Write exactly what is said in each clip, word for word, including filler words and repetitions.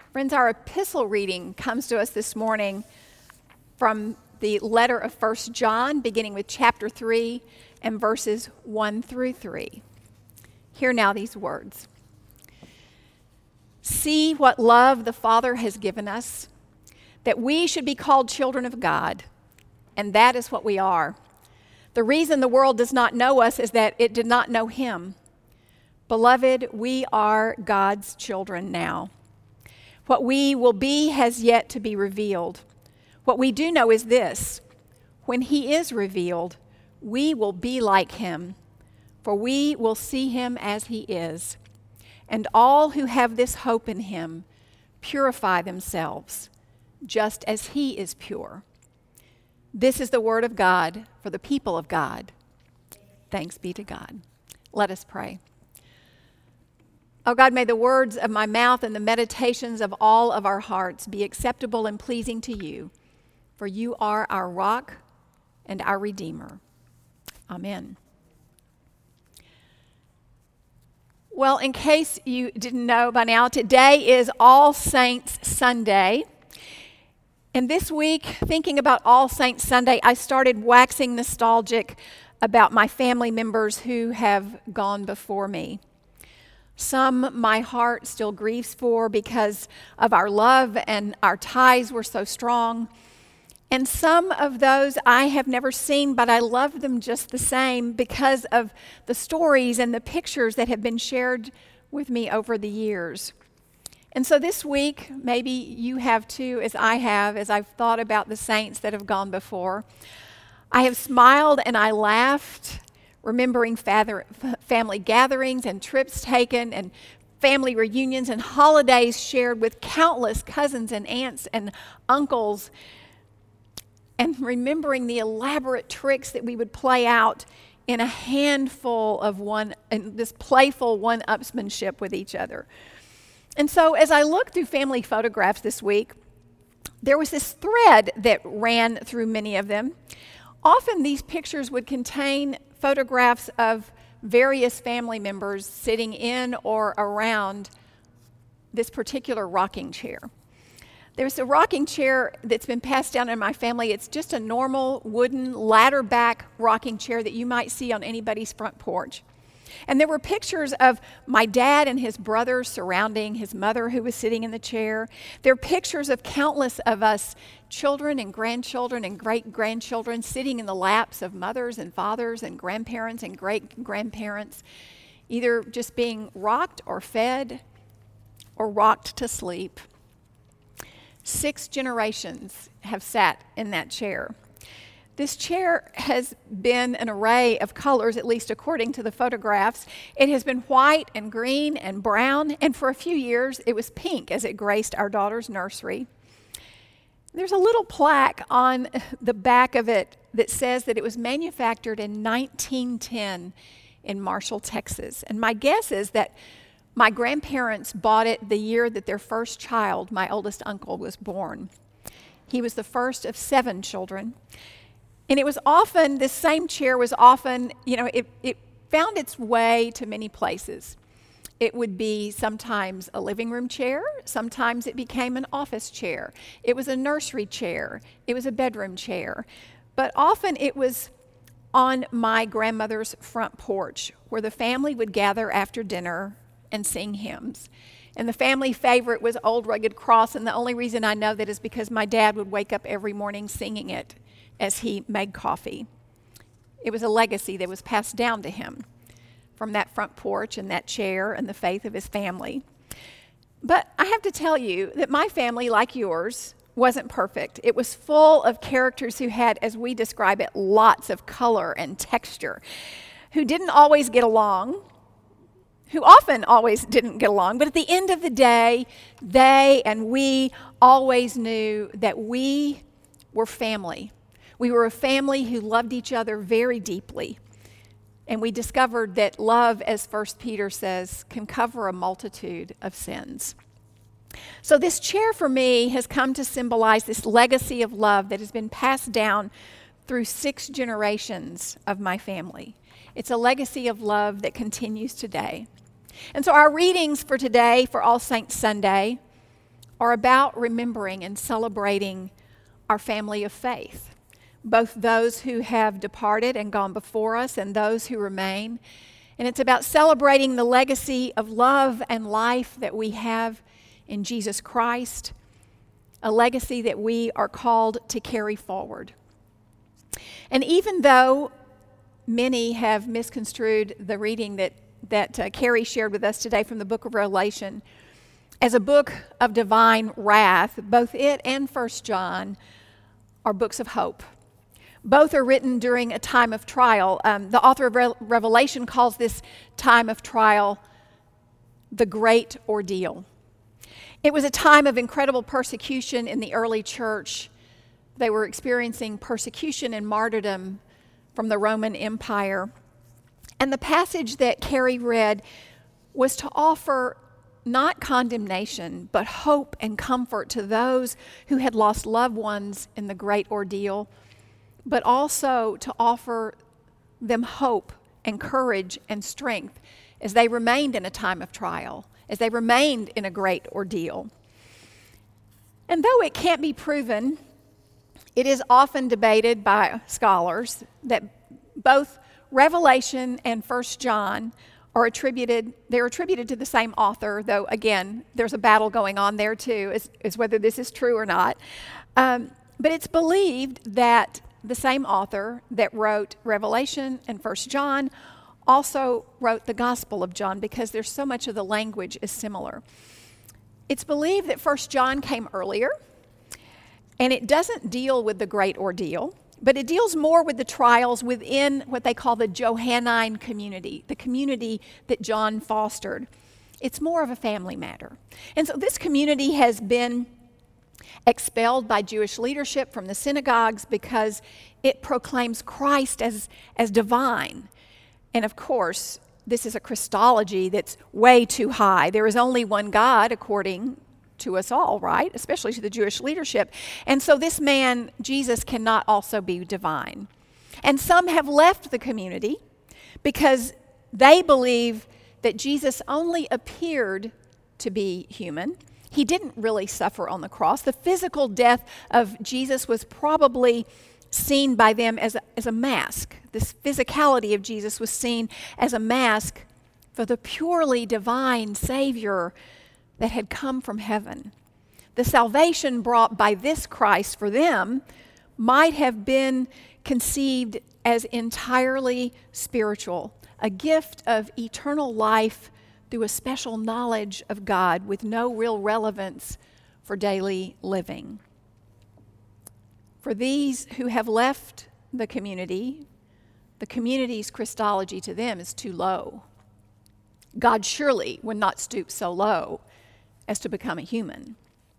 Friends, our epistle reading comes to us this morning from the letter of First John, beginning with chapter three and verses one through three. Hear now these words. See what love the Father has given us, that we should be called children of God, and that is what we are. The reason the world does not know us is that it did not know Him. Beloved, we are God's children now. What we will be has yet to be revealed. What we do know is this: when He is revealed, we will be like Him, for we will see Him as He is. And all who have this hope in Him purify themselves, just as He is pure. This is the word of God for the people of God. Thanks be to God. Let us pray. Oh God, may the words of my mouth and the meditations of all of our hearts be acceptable and pleasing to you, for you are our rock and our Redeemer. Amen. Well, in case you didn't know by now, today is All Saints Sunday. And this week, thinking about All Saints Sunday, I started waxing nostalgic about my family members who have gone before me. Some my heart still grieves for because of our love and our ties were so strong. And some of those I have never seen, but I love them just the same because of the stories and the pictures that have been shared with me over the years. And so this week, maybe you have too, as I have, as I've thought about the saints that have gone before. I have smiled and I laughed, remembering father, family gatherings and trips taken and family reunions and holidays shared with countless cousins and aunts and uncles, and remembering the elaborate tricks that we would play out in a handful of one, in this playful one-upsmanship with each other. And so as I looked through family photographs this week, there was this thread that ran through many of them. Often these pictures would contain photographs of various family members sitting in or around this particular rocking chair. There's a rocking chair that's been passed down in my family. It's just a normal wooden ladder back rocking chair that you might see on anybody's front porch. And there were pictures of my dad and his brothers surrounding his mother who was sitting in the chair. There are pictures of countless of us, children and grandchildren and great-grandchildren, sitting in the laps of mothers and fathers and grandparents and great-grandparents, either just being rocked or fed or rocked to sleep. Six generations have sat in that chair. This chair has been an array of colors, at least according to the photographs. It has been white and green and brown, and for a few years it was pink as it graced our daughter's nursery. There's a little plaque on the back of it that says that it was manufactured in nineteen ten in Marshall, Texas. And my guess is that my grandparents bought it the year that their first child, my oldest uncle, was born. He was the first of seven children. And it was often, this same chair was often, you know, it, it found its way to many places. It would be sometimes a living room chair. Sometimes it became an office chair. It was a nursery chair. It was a bedroom chair. But often it was on my grandmother's front porch where the family would gather after dinner and sing hymns. And the family favorite was Old Rugged Cross, and the only reason I know that is because my dad would wake up every morning singing it as he made coffee. It was a legacy that was passed down to him from that front porch and that chair and the faith of his family. But I have to tell you that my family, like yours, wasn't perfect. It was full of characters who had, as we describe it, lots of color and texture, who didn't always get along, who often always didn't get along, but at the end of the day, they and we always knew that we were family. We were a family who loved each other very deeply. And we discovered that love, as First Peter says, can cover a multitude of sins. So this chair for me has come to symbolize this legacy of love that has been passed down through six generations of my family. It's a legacy of love that continues today. And so our readings for today, for All Saints Sunday, are about remembering and celebrating our family of faith, both those who have departed and gone before us and those who remain. And it's about celebrating the legacy of love and life that we have in Jesus Christ, a legacy that we are called to carry forward. And even though many have misconstrued the reading that, that uh, Carrie shared with us today from the book of Revelation as a book of divine wrath, both it and First John are books of hope. Both are written during a time of trial. Um, the author of Re- Revelation calls this time of trial the Great Ordeal. It was a time of incredible persecution in the early church. They were experiencing persecution and martyrdom from the Roman Empire. And the passage that Carrie read was to offer not condemnation, but hope and comfort to those who had lost loved ones in the great ordeal, but also to offer them hope and courage and strength as they remained in a time of trial, as they remained in a great ordeal. And though it can't be proven, it is often debated by scholars that both Revelation and First John are attributed, they're attributed to the same author, though again, there's a battle going on there too, as, as whether this is true or not. Um, but it's believed that the same author that wrote Revelation and First John also wrote the Gospel of John because there's so much of the language is similar. It's believed that First John came earlier, and it doesn't deal with the great ordeal, but it deals more with the trials within what they call the Johannine community, the community that John fostered. It's more of a family matter. And so this community has been expelled by Jewish leadership from the synagogues because it proclaims Christ as, as divine. And of course, this is a Christology that's way too high. There is only one God according to us all, right? Especially to the Jewish leadership. And so this man, Jesus, cannot also be divine. And some have left the community because they believe that Jesus only appeared to be human. He didn't really suffer on the cross. The physical death of Jesus was probably seen by them as a, as a mask. This physicality of Jesus was seen as a mask for the purely divine Savior that had come from heaven. The salvation brought by this Christ for them might have been conceived as entirely spiritual, a gift of eternal life through a special knowledge of God with no real relevance for daily living. For these who have left the community, the community's Christology to them is too low. God surely would not stoop so low as to become a human.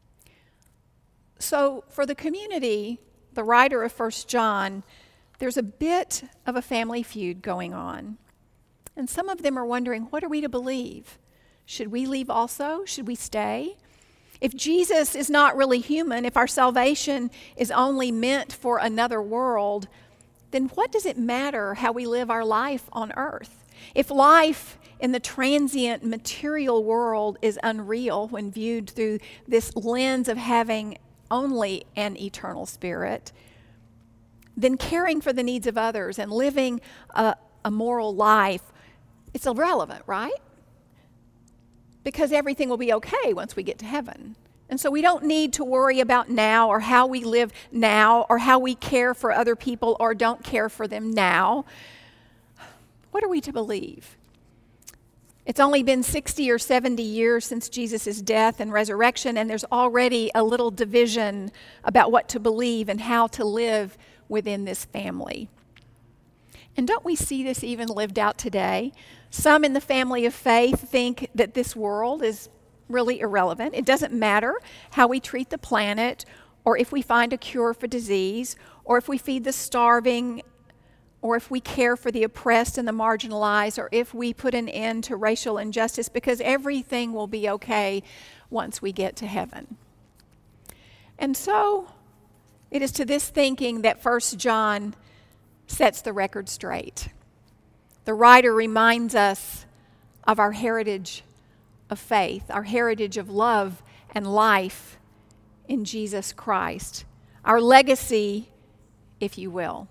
So for the community, the writer of First John, there's a bit of a family feud going on. And some of them are wondering, what are we to believe? Should we leave also? Should we stay? If Jesus is not really human, if our salvation is only meant for another world, then what does it matter how we live our life on earth? If life in the transient material world is unreal when viewed through this lens of having only an eternal spirit, then caring for the needs of others and living a, a moral life, it's irrelevant, right? Because everything will be okay once we get to heaven. And so we don't need to worry about now or how we live now or how we care for other people or don't care for them now. What are we to believe? It's only been sixty or seventy years since Jesus' death and resurrection, and there's already a little division about what to believe and how to live within this family. And don't we see this even lived out today? Some in the family of faith think that this world is really irrelevant. It doesn't matter how we treat the planet, or if we find a cure for disease, or if we feed the starving, or if we care for the oppressed and the marginalized, or if we put an end to racial injustice, because everything will be okay once we get to heaven. And so it is to this thinking that First John sets the record straight. The writer reminds us of our heritage of faith, our heritage of love and life in Jesus Christ. Our legacy, if you will.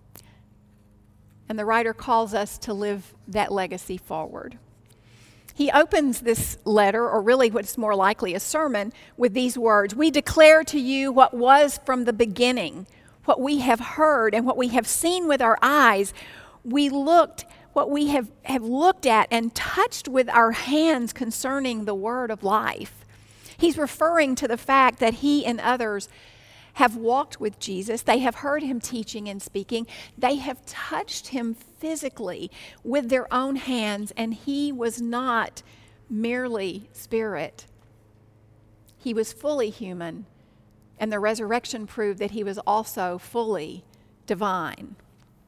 And the writer calls us to live that legacy forward. He opens this letter, or really what's more likely a sermon, with these words: "We declare to you what was from the beginning, what we have heard and what we have seen with our eyes. We looked, what we have, have looked at and touched with our hands concerning the word of life." He's referring to the fact that he and others have walked with Jesus. They have heard him teaching and speaking. They have touched him physically with their own hands, and he was not merely spirit. He was fully human, and the resurrection proved that he was also fully divine.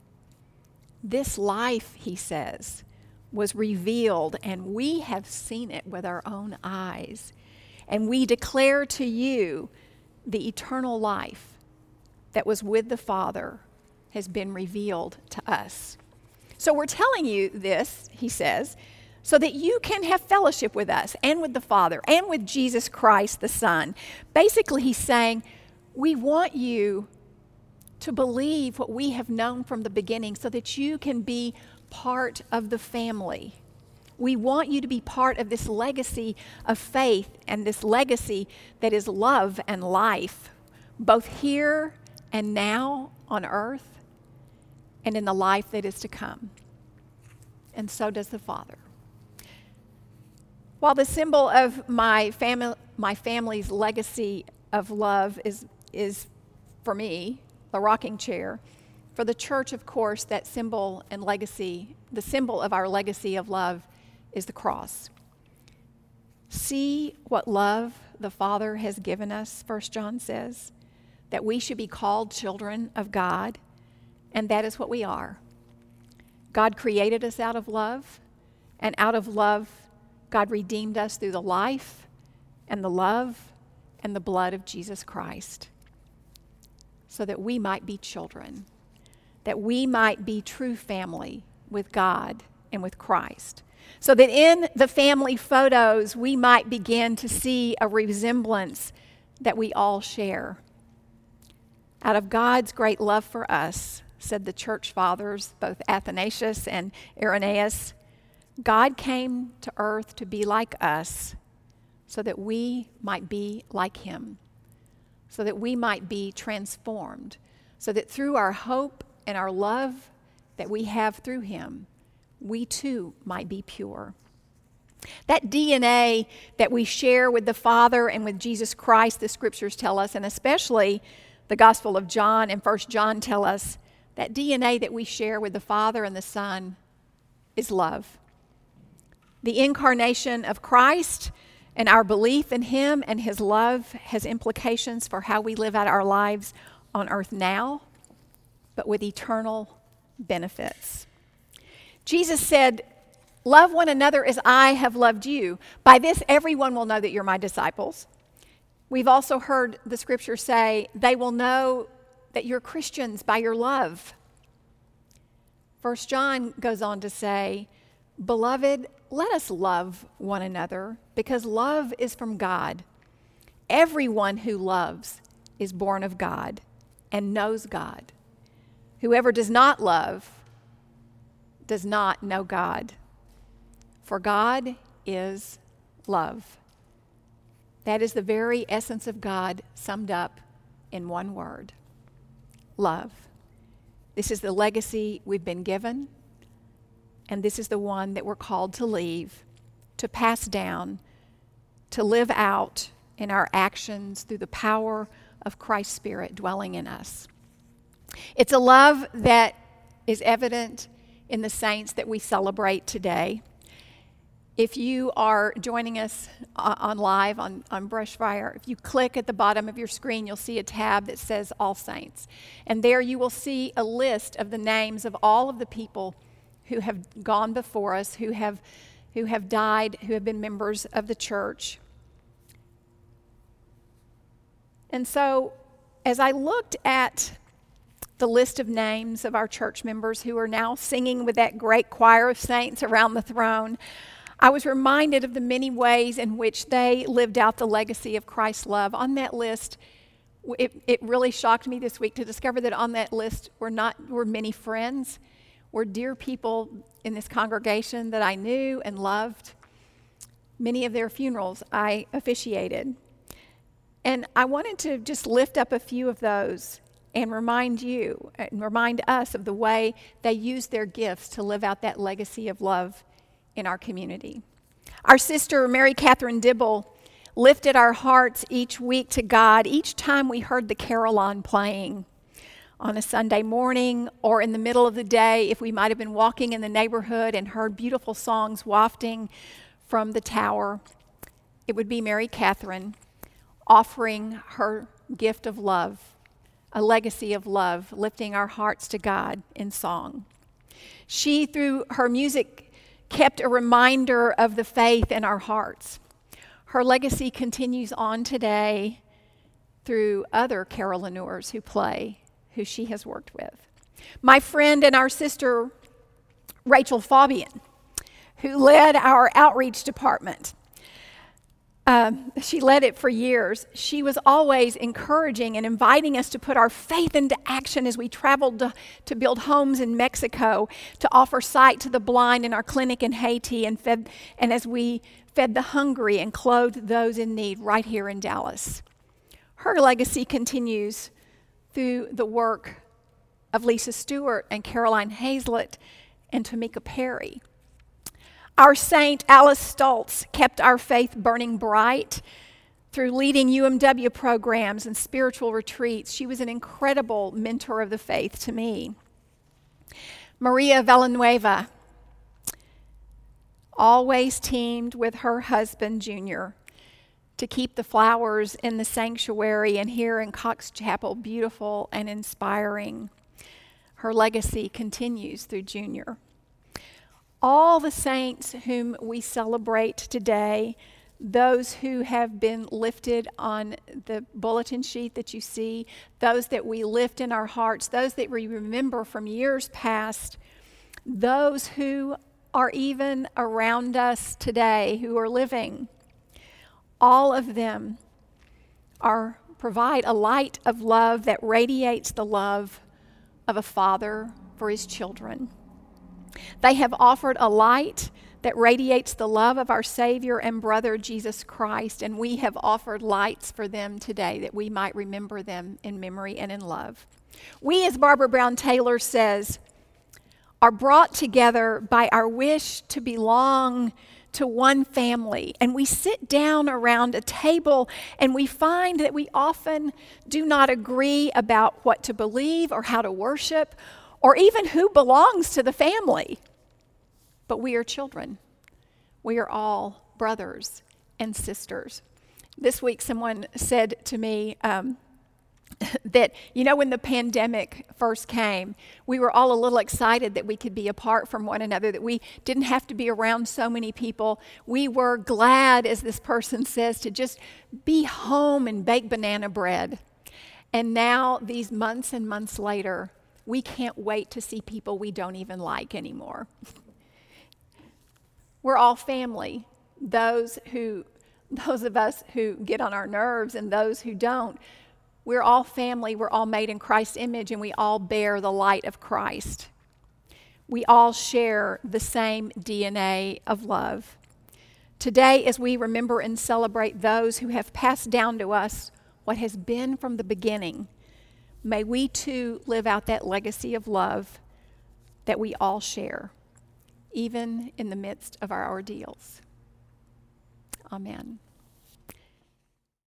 This life, he says, was revealed, and we have seen it with our own eyes. And we declare to you the eternal life that was with the Father has been revealed to us. So we're telling you this, he says, so that you can have fellowship with us and with the Father and with Jesus Christ the Son. Basically, he's saying, we want you to believe what we have known from the beginning so that you can be part of the family. We want you to be part of this legacy of faith and this legacy that is love and life, both here and now on earth and in the life that is to come. And so does the Father. While the symbol of my family, my family's legacy of love is, is for me, the rocking chair, for the church, of course, that symbol and legacy, the symbol of our legacy of love is the cross. See what love the Father has given us, First John says, that we should be called children of God, and that is what we are. God created us out of love, and out of love, God redeemed us through the life and the love and the blood of Jesus Christ, so that we might be children, that we might be true family with God and with Christ. So that in the family photos, we might begin to see a resemblance that we all share. Out of God's great love for us, said the church fathers, both Athanasius and Irenaeus, God came to earth to be like us so that we might be like him, so that we might be transformed, so that through our hope and our love that we have through him, we too might be pure. That D N A that we share with the Father and with Jesus Christ, the scriptures tell us, and especially the Gospel of John and First John tell us, that D N A that we share with the Father and the Son is love. The incarnation of Christ and our belief in him and his love has implications for how we live out our lives on earth now, but with eternal benefits. Jesus said, "Love one another as I have loved you. By this, everyone will know that you're my disciples." We've also heard the scripture say, "They will know that you're Christians by your love." First John goes on to say, "Beloved, let us love one another, because love is from God. Everyone who loves is born of God and knows God. Whoever does not love does not know God, for God is love." That is the very essence of God summed up in one word: love. This is the legacy we've been given, and this is the one that we're called to leave, to pass down, to live out in our actions through the power of Christ's Spirit dwelling in us. It's a love that is evident in the saints that we celebrate today. If you are joining us on live on, on Brushfire, if you click at the bottom of your screen, you'll see a tab that says All Saints. And there you will see a list of the names of all of the people who have gone before us, who have, who have died, who have been members of the church. And so as I looked at the list of names of our church members who are now singing with that great choir of saints around the throne, I was reminded of the many ways in which they lived out the legacy of Christ's love. On that list, it, it really shocked me this week to discover that on that list were not were many friends, were dear people in this congregation that I knew and loved. Many of their funerals I officiated. And I wanted to just lift up a few of those and remind you and remind us of the way they used their gifts to live out that legacy of love in our community. Our sister, Mary Catherine Dibble, lifted our hearts each week to God each time we heard the carillon playing on a Sunday morning or in the middle of the day, if we might have been walking in the neighborhood and heard beautiful songs wafting from the tower. It would be Mary Catherine offering her gift of love, a legacy of love, lifting our hearts to God in song. She, through her music, kept a reminder of the faith in our hearts. Her legacy continues on today through other carillonneurs who play, who she has worked with. My friend and our sister, Rachel Fabian, who led our outreach department. Um, she led it for years. She was always encouraging and inviting us to put our faith into action as we traveled to, to build homes in Mexico, to offer sight to the blind in our clinic in Haiti, and fed, and as we fed the hungry and clothed those in need right here in Dallas. Her legacy continues through the work of Lisa Stewart and Caroline Hazlett and Tamika Perry. Our saint, Alice Stoltz, kept our faith burning bright through leading U M W programs and spiritual retreats. She was an incredible mentor of the faith to me. Maria Villanueva always teamed with her husband, Junior, to keep the flowers in the sanctuary and here in Cox Chapel beautiful and inspiring. Her legacy continues through Junior. All the saints whom we celebrate today, those who have been lifted on the bulletin sheet that you see, those that we lift in our hearts, those that we remember from years past, those who are even around us today, who are living, all of them are provide a light of love that radiates the love of a father for his children. They have offered a light that radiates the love of our Savior and brother Jesus Christ, and we have offered lights for them today that we might remember them in memory and in love. We, as Barbara Brown Taylor says, are brought together by our wish to belong to one family, and we sit down around a table and we find that we often do not agree about what to believe or how to worship or even who belongs to the family. But we are children. We are all brothers and sisters. This week someone said to me um, that, you know, when the pandemic first came, we were all a little excited that we could be apart from one another, that we didn't have to be around so many people. We were glad, as this person says, to just be home and bake banana bread. And now, these months and months later, we can't wait to see people we don't even like anymore. We're all family. Those who, those of us who get on our nerves and those who don't. We're all family. We're all made in Christ's image, and we all bear the light of Christ. We all share the same D N A of love. Today, as we remember and celebrate those who have passed down to us what has been from the beginning, may we too live out that legacy of love that we all share, even in the midst of our ordeals. Amen.